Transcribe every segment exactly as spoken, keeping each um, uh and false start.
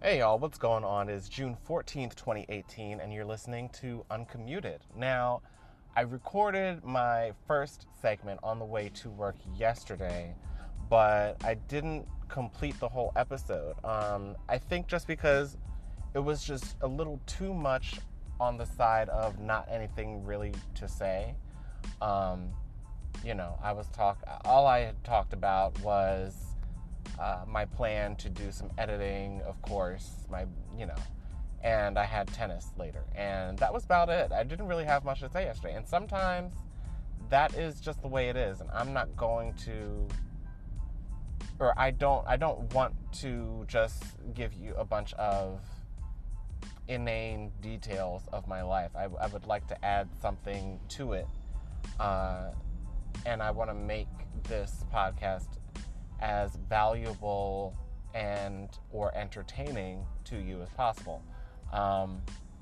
Hey y'all, what's going on? It's June fourteenth, twenty eighteen, and you're listening to Uncommuted. Now, I recorded my first segment on the way to work yesterday, but I didn't complete the whole episode. Um, I think just because it was just a little too much on the side of not anything really to say. Um, you know, I was talk. all I had talked about was Uh, my plan to do some editing, of course, my, you know, and I had tennis later. And that was about it. I didn't really have much to say yesterday. And sometimes that is just the way it is. And I'm not going to, or I don't, I don't want to just give you a bunch of inane details of my life. I, I would like to add something to it. Uh, and I want to make this podcast as valuable and or entertaining to you as possible. Um,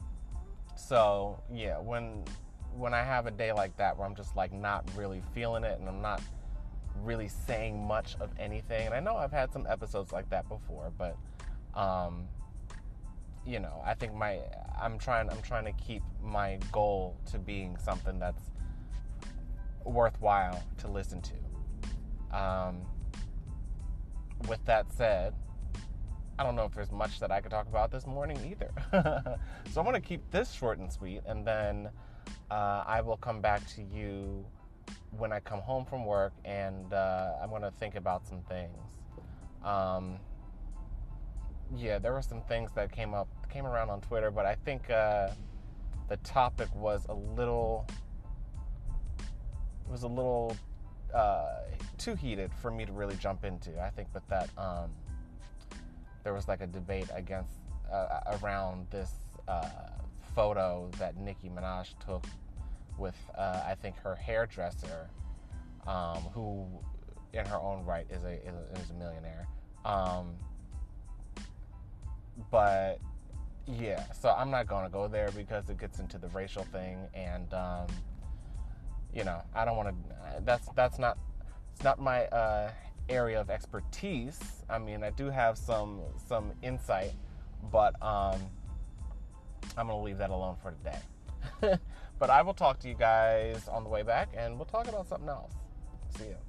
so yeah, when when I have a day like that where I'm just like not really feeling it and I'm not really saying much of anything, and I know I've had some episodes like that before, but um, you know, I think my I'm trying I'm trying to keep my goal to being something that's worthwhile to listen to. Um, With that said, I don't know if there's much that I could talk about this morning either. So I'm going to keep this short and sweet, and then uh, I will come back to you when I come home from work, and uh, I'm going to think about some things. Um, yeah, there were some things that came up, came around on Twitter, but I think uh, the topic was a little, was a little Uh, too heated for me to really jump into. I think with that, um, there was like a debate against uh, around this uh, photo that Nicki Minaj took with, uh, I think, her hairdresser, um, who, in her own right, is a is a, is a millionaire. Um, but yeah, so I'm not going to go there because it gets into the racial thing, and um, you know, I don't want to, that's, that's not, it's not my, uh, area of expertise. I mean, I do have some, some insight, but, um, I'm going to leave that alone for today. But I will talk to you guys on the way back, and we'll talk about something else. See ya.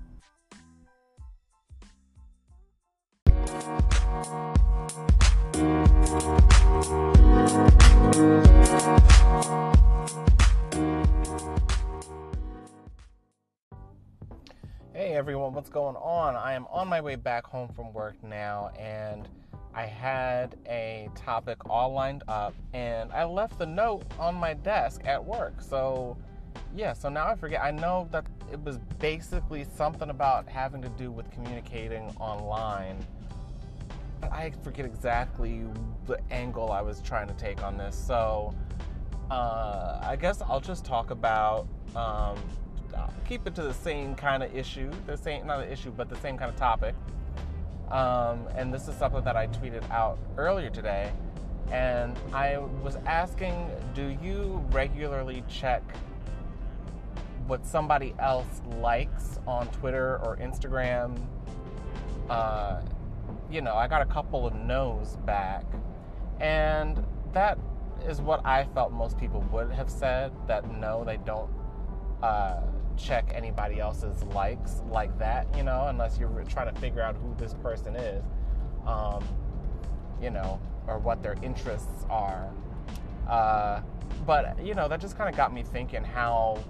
Hey everyone, what's going on? I am on my way back home from work now, and I had a topic all lined up, and I left the note on my desk at work. So yeah, so now I forget. I know that it was basically something about having to do with communicating online, but I forget exactly the angle I was trying to take on this. So uh, I guess I'll just talk about um, keep it to the same kind of issue, the same, not an issue, but the same kind of topic. Um, and this is something that I tweeted out earlier today. And I was asking, do you regularly check what somebody else likes on Twitter or Instagram? Uh, you know, I got a couple of no's back. And that is what I felt most people would have said, that no, they don't uh, check anybody else's likes like that, you know, unless you're trying to figure out who this person is, um, you know, or what their interests are. Uh, but, you know, that just kind of got me thinking how,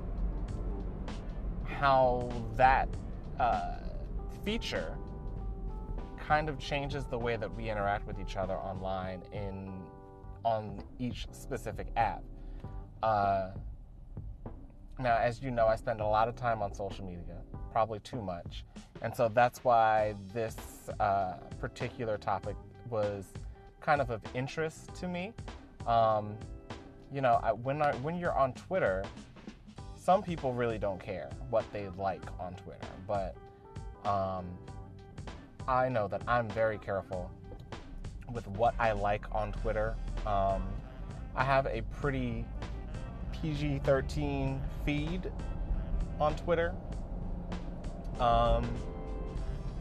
how that uh, feature kind of changes the way that we interact with each other online in on each specific app. Uh, Now, as you know, I spend a lot of time on social media, probably too much. And so that's why this uh, particular topic was kind of of interest to me. Um, you know, I, when, I, when you're on Twitter, some people really don't care what they like on Twitter. But um, I know that I'm very careful with what I like on Twitter. Um, I have a pretty P G thirteen feed on Twitter. Um,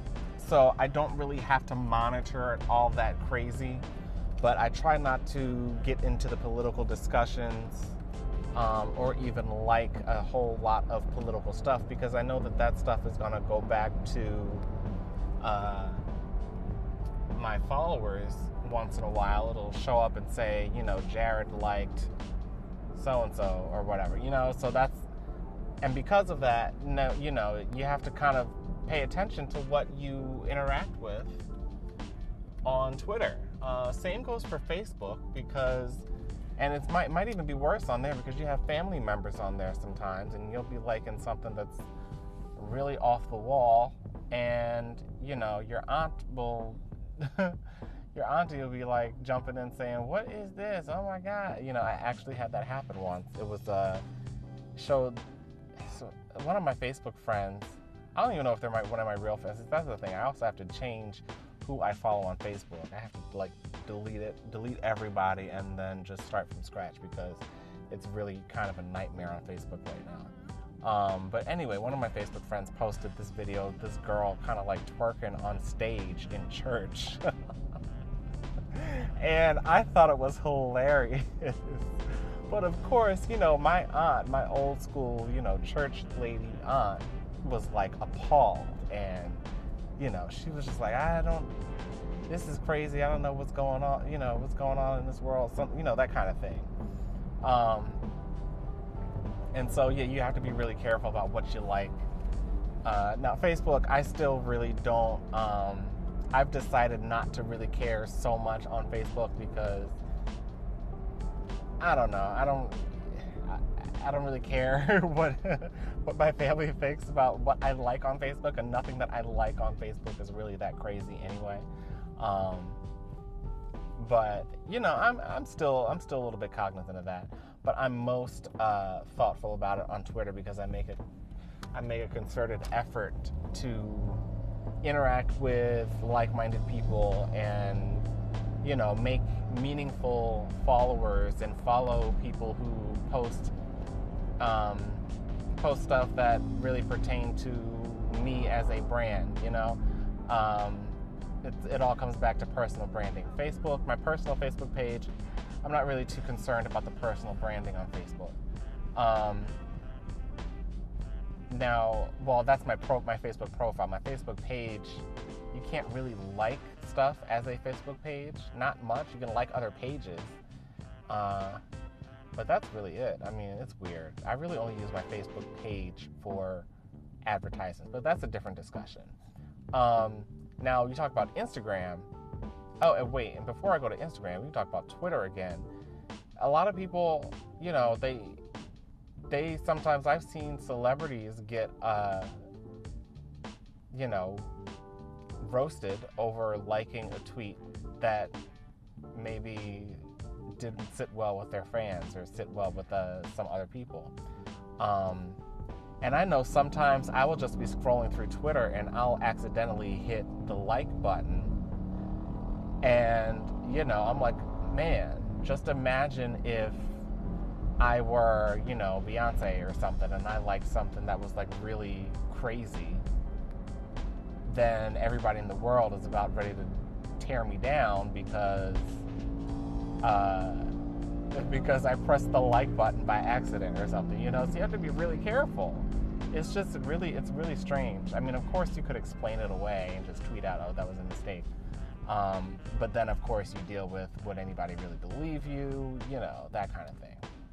so I don't really have to monitor it all that crazy, but I try not to get into the political discussions um, or even like a whole lot of political stuff, because I know that that stuff is going to go back to uh, my followers once in a while. It'll show up and say, you know, Jared liked so-and-so or whatever, you know, so that's, and because of that, no, you know, you have to kind of pay attention to what you interact with on Twitter. Uh, same goes for Facebook, because, and it might might even be worse on there, because you have family members on there sometimes, and you'll be liking something that's really off the wall, and, you know, your aunt will, your auntie will be like jumping in saying, what is this? Oh my God. You know, I actually had that happen once. It was, uh, showed, so one of my Facebook friends, I don't even know if they're my, one of my real friends. That's the thing. I also have to change who I follow on Facebook. I have to like delete it, delete everybody, and then just start from scratch, because it's really kind of a nightmare on Facebook right now. Um, but anyway, one of my Facebook friends posted this video, this girl kind of like twerking on stage in church. And I thought it was hilarious. But of course, you know, my aunt, my old school, you know, church lady aunt, was like appalled, and, you know, she was just like, I don't, this is crazy, I don't know what's going on, you know, what's going on in this world, some, you know, that kind of thing. Um, and so, yeah, you have to be really careful about what you like. Uh, now, Facebook, I still really don't, um, I've decided not to really care so much on Facebook, because I don't know. I don't. I, I don't really care what what my family thinks about what I like on Facebook, and nothing that I like on Facebook is really that crazy anyway. Um, but you know, I'm I'm still I'm still a little bit cognizant of that. But I'm most uh, thoughtful about it on Twitter, because I make it I make a concerted effort to interact with like-minded people, and, you know, make meaningful followers, and follow people who post um, post stuff that really pertain to me as a brand, you know. Um, it, it all comes back to personal branding. Facebook, my personal Facebook page, I'm not really too concerned about the personal branding on Facebook. Um, now, well, that's my pro, my Facebook profile. My Facebook page, you can't really like stuff as a Facebook page. Not much. You can like other pages. Uh, but that's really it. I mean, it's weird. I really only use my Facebook page for advertisements, but that's a different discussion. Um, now, you talk about Instagram. Oh, and wait, and before I go to Instagram, we can talk about Twitter again. A lot of people, you know, they... They sometimes, I've seen celebrities get, uh, you know, roasted over liking a tweet that maybe didn't sit well with their fans, or sit well with uh, some other people. Um, and I know sometimes I will just be scrolling through Twitter, and I'll accidentally hit the like button. And, you know, I'm like, man, just imagine if I were, you know, Beyonce or something, and I liked something that was like really crazy, then everybody in the world is about ready to tear me down because uh, because I pressed the like button by accident or something, you know. So you have to be really careful. It's just really, it's really strange. I mean, of course you could explain it away and just tweet out, oh, that was a mistake. Um, but then, of course, you deal with, would anybody really believe you, you know, that kind of thing.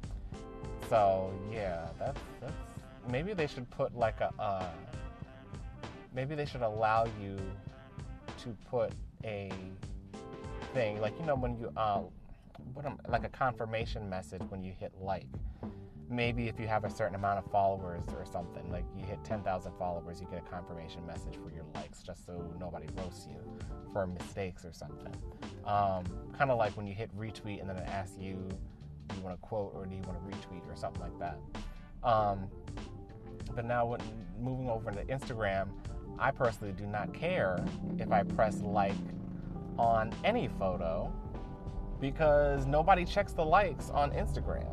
So yeah, that's that's maybe they should put like a uh, maybe they should allow you to put a thing, like, you know, when you uh, what am, like a confirmation message when you hit like. Maybe if you have a certain amount of followers or something, like you hit ten thousand followers, you get a confirmation message for your likes, just so nobody roasts you for mistakes or something. Um, kind of like when you hit retweet and then it asks you, do you want to quote or do you want to retweet or something like that. Um, but now when moving over to Instagram, I personally do not care if I press like on any photo, because nobody checks the likes on Instagram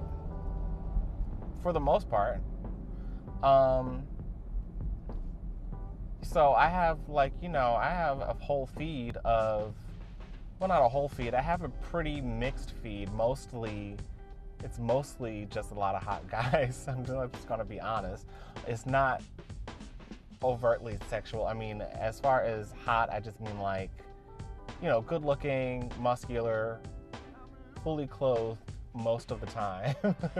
for the most part. Um, so I have like, you know, I have a whole feed of, well, not a whole feed. I have a pretty mixed feed. Mostly, it's mostly just a lot of hot guys. I'm just going to be honest. It's not overtly sexual. I mean, as far as hot, I just mean like, you know, good looking, muscular, fully clothed most of the time.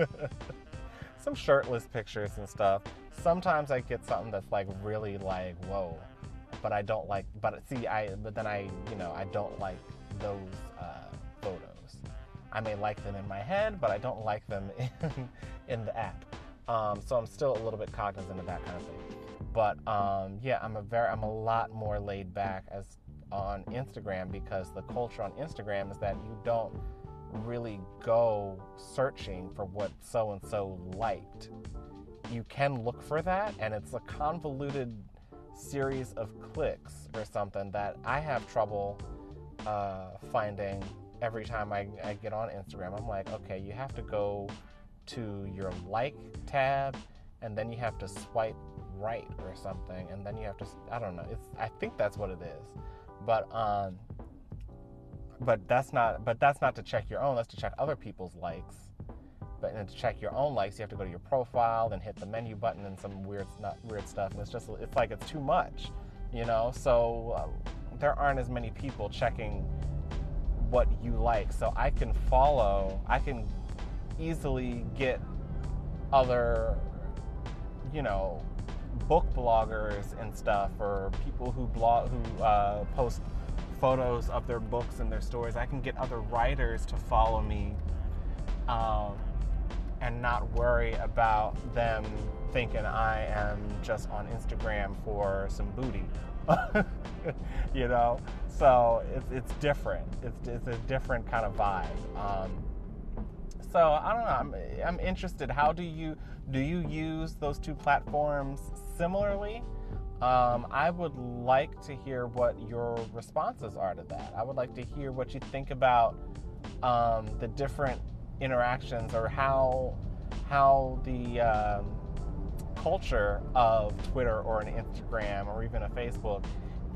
Some shirtless pictures and stuff. Sometimes I get something that's like really like, whoa, but I don't like, but see, I, but then I, you know, I don't like those uh, photos. I may like them in my head, but I don't like them in, in the app. Um, so I'm still a little bit cognizant of that kind of thing. But um, yeah, I'm a very, I'm a lot more laid back as on Instagram, because the culture on Instagram is that you don't really go searching for what so-and-so liked. You can look for that, and it's a convoluted series of clicks or something that I have trouble uh, finding every time I, I get on Instagram. I'm like, okay, you have to go to your like tab, and then you have to swipe right or something, and then you have to, I don't know, it's, I think that's what it is. But um, but that's not, but that's not to check your own. That's to check other people's likes. But and to check your own likes, you have to go to your profile, then hit the menu button and some weird, not weird stuff. And it's just, it's like it's too much, you know. So uh, there aren't as many people checking what you like. So I can follow, I can easily get other, you know, book bloggers and stuff, or people who blog, who uh, post photos of their books and their stories. I can get other writers to follow me, um, and not worry about them thinking I am just on Instagram for some booty, you know. So it's it's different. It's it's a different kind of vibe. Um, so I don't know. I'm I'm interested. How do you do you use those two platforms similarly? Um, I would like to hear what your responses are to that. I would like to hear what you think about um, the different interactions, or how how the um, culture of Twitter or an Instagram or even a Facebook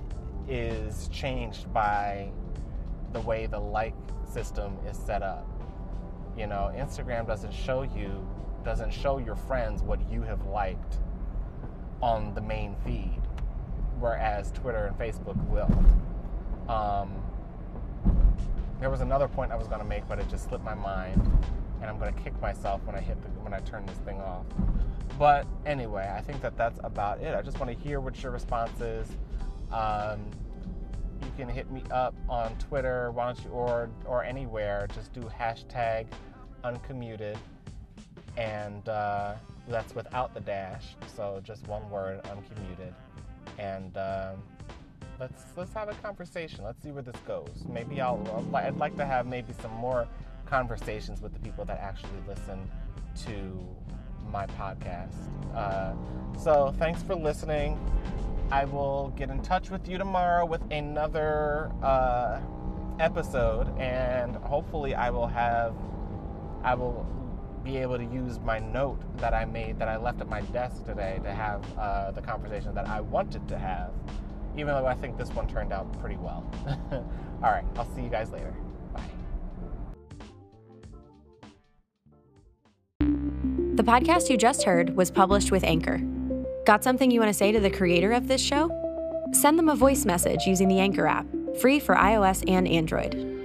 is changed by the way the like system is set up. You know, Instagram doesn't show you, doesn't show your friends what you have liked on the main feed, whereas Twitter and Facebook will. Um, there was another point I was going to make, but it just slipped my mind, and I'm going to kick myself when I hit the, when I turn this thing off. But anyway, I think that that's about it. I just want to hear what your response is. Um, you can hit me up on Twitter, why don't you, or or anywhere. Just do hashtag uncommuted, and uh, that's without the dash, so just one word, uncommuted. And um, let's let's have a conversation. Let's see where this goes. Maybe I'll, I'll I'd like to have maybe some more conversations with the people that actually listen to my podcast. Uh, so thanks for listening. I will get in touch with you tomorrow with another uh, episode, and hopefully I will have I will be able to use my note that I made, that I left at my desk today, to have uh, the conversation that I wanted to have, even though I think this one turned out pretty well. All right, I'll see you guys later. Bye. The podcast you just heard was published with Anchor. Got something you want to say to the creator of this show? Send them a voice message using the Anchor app, free for iOS and Android.